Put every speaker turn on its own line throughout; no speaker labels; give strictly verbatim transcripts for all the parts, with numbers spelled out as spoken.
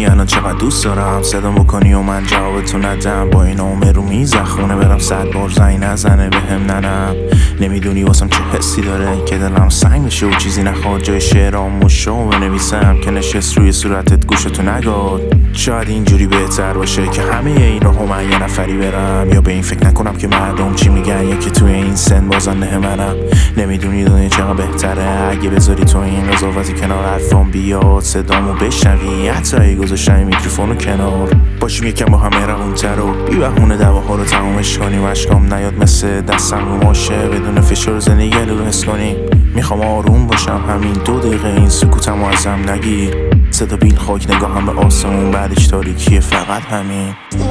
میدونی الان چقدر دوست دارم صدا بکنی و من جوابتو ندم، با این عمر رو میز خونه برم صد بار زنگ نزنه به هم ننم. نمیدونی واسم چه حسی داره که دلم سنگ بشه و چیزی نخواد جای شعرامو شو بنویسم که نشست روی صورتت گوشتو نگاد. شاید اینجوری بهتر باشه که همه این رو من یه نفری برم، یا به این فکر نکنم که مردم چی میگن یا که توی این سن بازن نه منم. نمیدونی دنیا چقدر بهتره اگه بذاری تو این قضاوتی کنار حرفام بیاد صدامو بشنوی، حتی اگه گذاشتم میکروفونو کنار باشیم یکم با هم مهربون‌تر و بی بهونه دعواها رو تمومش کنیم. اشکام نیاد مثل دستم رو ماشه بدون فشار زندگی رو حس کنیم. میخوام آروم باشم همین دو دقیقه این سکوتمو ازم نگیر. صدا بیل خاک نگاهم به آسمون بعدش تاریکیه فقط همین.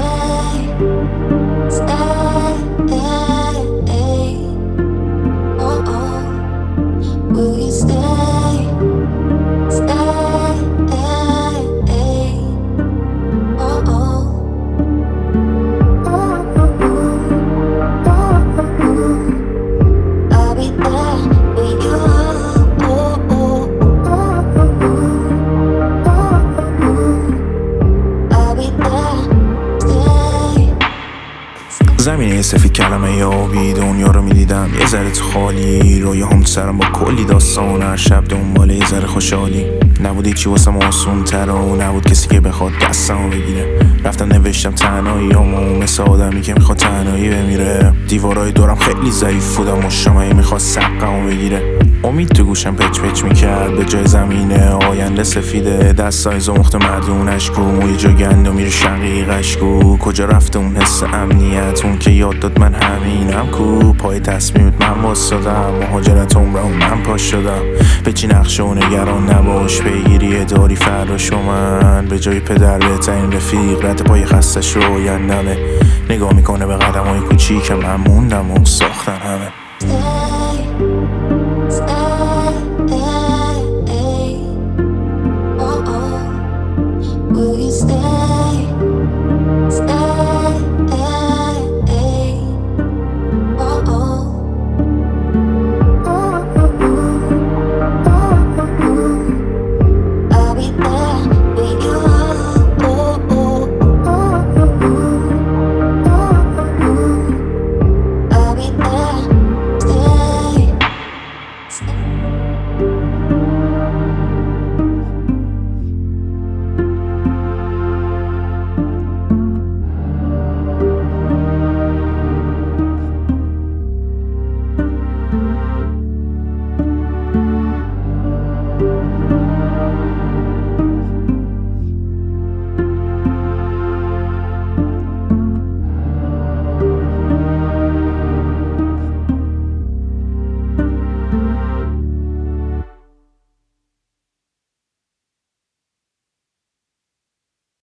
زمینه سفید کلمه یا آبی دنیا رو میدیدم یه ذره تو خالی، رویا هم تو سرم با کلی داستان هر شب دنبال یه ذره خوشحالی. نبودی چی واسم آسون تر و نبود کسی که بخواد دستمو بگیره. رفتم نوشتم تنهایی همو مثل آدمی که میخواد تنهایی بمیره. دیوارای دورم خیلی ضعیف بودم و شمعی میخواد سقمو بگیره. امید تو گوشم پچ پچ میکرد به جای زمینه آینده سفیده. دستای زمخت مردونش کو موی جا گند و میره شقیقش کو. کجا رفته اون حس امنیت اون که یاد داد من همینم کو. پای تصمیمت من واسدم مهاجرت عمرم من پاش شدم. به چی نقشه و نگران نباش بگیری داری فراش و من به جای پدر بهترین رفیق رد پای خستش رو آیندمه. نگاه میکنه به قدم های کوچیک که من موندم و ساختن همه.